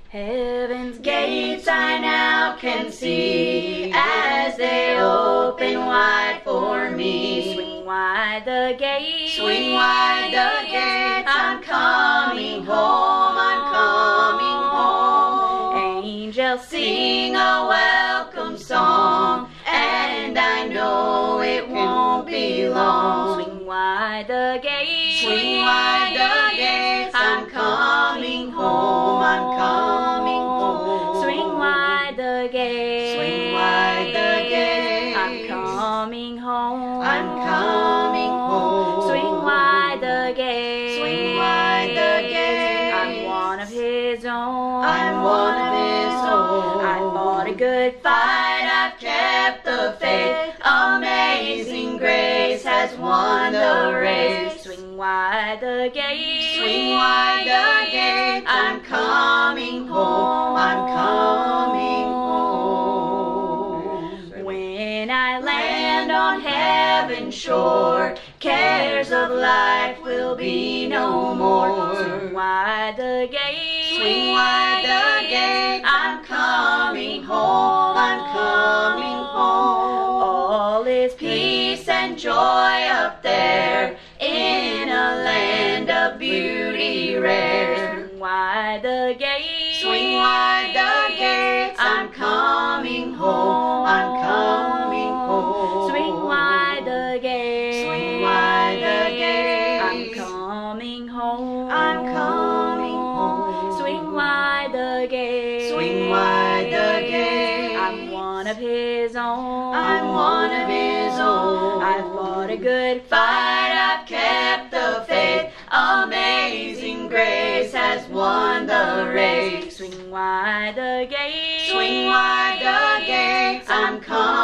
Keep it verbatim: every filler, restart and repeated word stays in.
Heaven's gates I now can see as they open wide for me. Swing wide the gates, swing wide the gates. I'm coming home, I'm coming home. Angels Sing a welcome song, and I know it won't be long. Swing wide the gates, swing wide the gates. I'm coming home, I'm coming home. Swing wide the gates, swing wide the gates. I'm coming home, I'm coming home. Swing wide the gates, swing wide the gates. I'm one of His own, I'm one of His own. I fought a good fight, I've kept the faith. Amazing grace has won the race. Swing wide the gates, swing wide the gates. I'm coming home, I'm coming home. When I land on heaven's shore, cares of life will be no more. Swing wide the gates, swing wide the gates. I'm coming home, I'm coming home. All is peace and joy up there in a land of beauty rare. Swing wide the gates, swing wide the gates. I'm coming home, I'm coming home. Swing wide the gates, swing wide the gates. I'm coming home, I'm coming home. Swing wide the gates, swing wide the gates. I'm one of His own, I'm one of His own. I fought a good fight, I've kept the faith. Amazing grace has won the race. Swing wide the gates, swing wide the gates. I'm coming